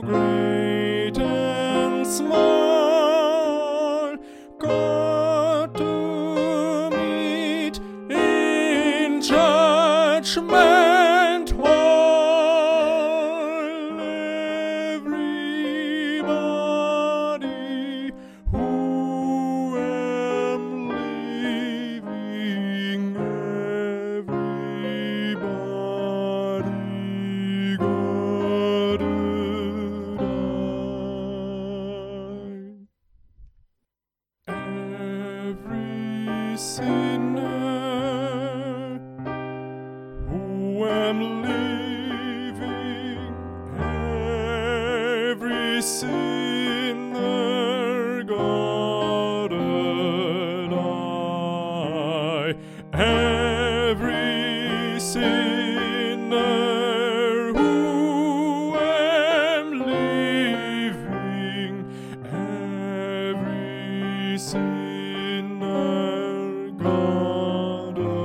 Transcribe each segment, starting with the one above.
great and small, God to meet in judgment while everybody who am living, everybody got to die. Every sinner who am living, every sinner gotta die. Every sinner who am living, every sinner gotta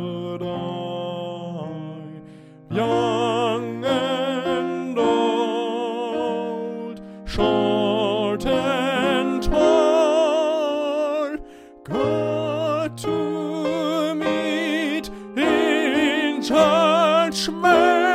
die. Young and old, short and tall, got to meet in judgment.